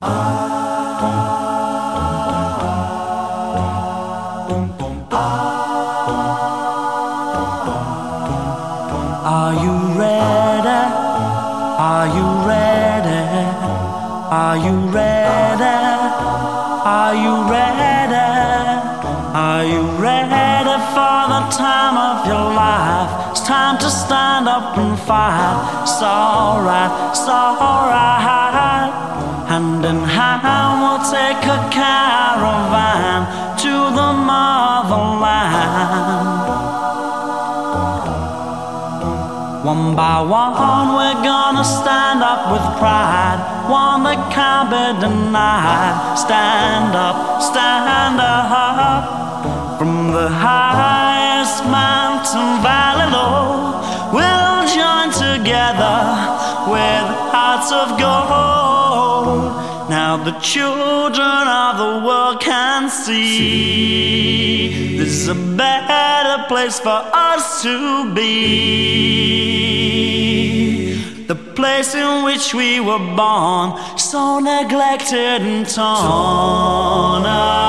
Are you ready? Are you ready? Are you ready? Are you ready? Are you ready for the time of your life? It's time to stand up and fight. It's alright, it's alright. Hand in hand we'll take a caravan to the motherland. One by one we're gonna stand up with pride, one that can't be denied. Stand up, stand up. From the highest mountain valley low, we'll join together with hearts of gold. Now the children of the world can see there's a better place for us to be. The place in which we were born, so neglected and torn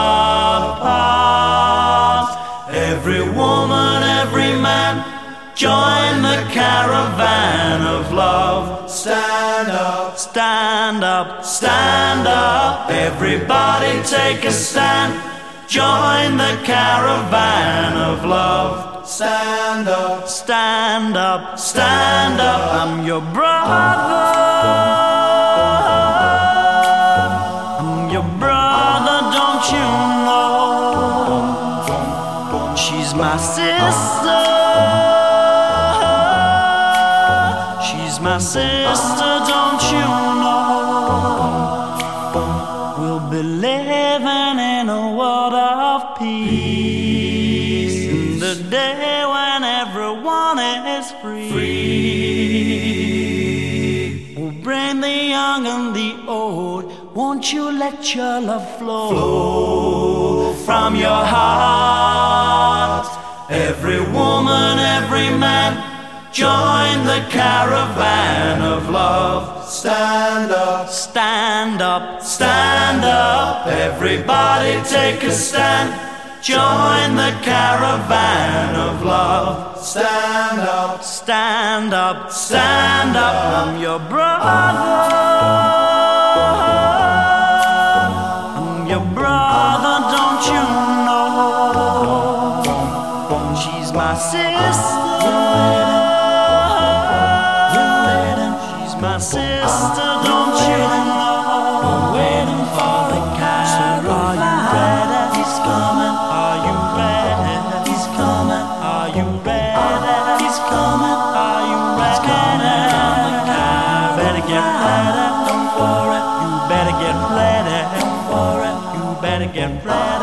apart. Every woman, every man, join the caravan of love. Stand up, stand up, stand up. Everybody take a stand. Join the caravan of love. Stand up, stand up, stand up. I'm your brother. I'm your brother, don't you know? She's my sister. She's my sister, don't you know? We'll be living in a world of peace, in the day when everyone is free. We'll bring the young and the old. Won't you let your love flow from your heart? Every woman, every man, join the caravan of love. Stand up, stand up, stand up. Everybody take a stand. Join the caravan of love. Stand up, stand up, stand up. I'm your brother. I'm your brother, don't you know? She's my sister. My sister, don't you know? We're waiting for the caravan. Are you ready? He's coming. Are you ready? He's coming. Are you ready? He's coming. Are you ready? Better get ready. Don't worry. You better get ready. Don't worry. You better get ready.